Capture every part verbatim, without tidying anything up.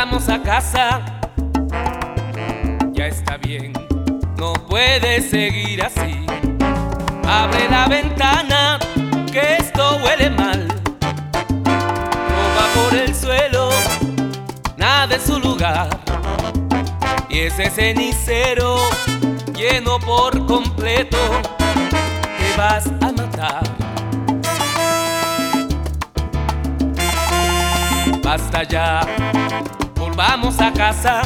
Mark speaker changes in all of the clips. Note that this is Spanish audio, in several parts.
Speaker 1: Volvamos a casa, ya está bien, no puede seguir así. Abre la ventana, que esto huele mal. Roba por el suelo, nada en su lugar. Y ese cenicero lleno por completo, te vas a matar. Basta ya, volvamos a casa.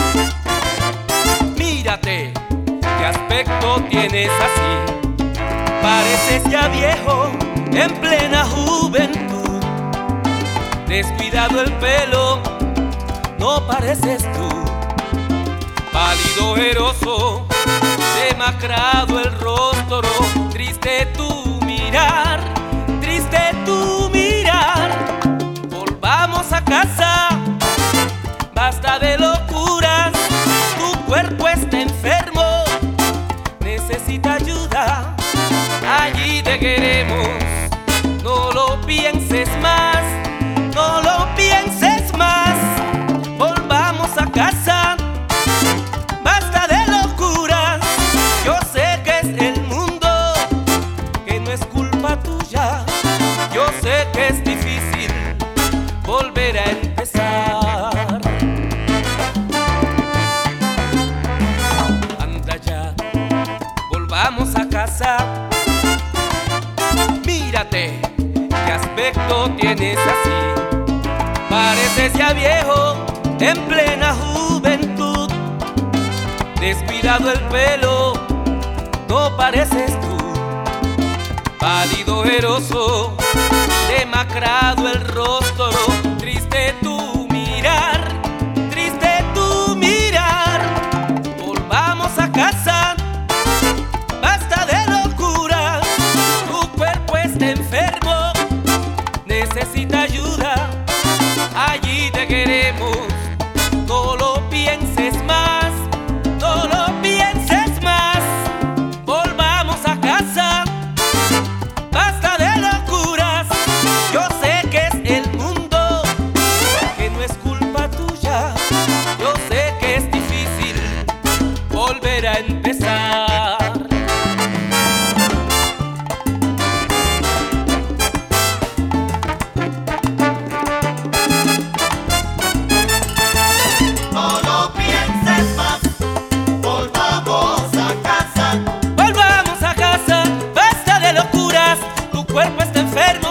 Speaker 1: Mírate, qué aspecto tienes así. Pareces ya viejo, en plena juventud. Descuidado el pelo, no pareces tú. Pálido, eroso, demacrado el rostro. Triste tu mirar, triste tu mirar. Volvamos a casa, basta de locuras. Tu cuerpo está enfermo, necesita ayuda. Allí te queremos, no lo pienses más, no lo pienses más. Volvamos a casa, basta de locuras. Yo sé que es el mundo, que no es culpa tuya. Yo sé que es difícil volver a empezar. Anda ya, volvamos a casa. Mírate, qué aspecto tienes así. Pareces ya viejo, en plena juventud. Descuidado el pelo, no pareces tú. Pálido, eroso, demacrado el rostro. Triste tu mirar, triste tu mirar. Volvamos a casa, basta de locuras. Tu cuerpo está enfermo, necesita ayuda. Allí te queremos, no lo pienses más, no lo pienses más. Volvamos a casa, basta de locuras. Yo sé que es el mundo, que no es culpa tuya. Yo sé que es difícil volver a empezar.
Speaker 2: No lo pienses más, volvamos a casa.
Speaker 1: Volvamos a casa, basta de locuras. Tu cuerpo está enfermo,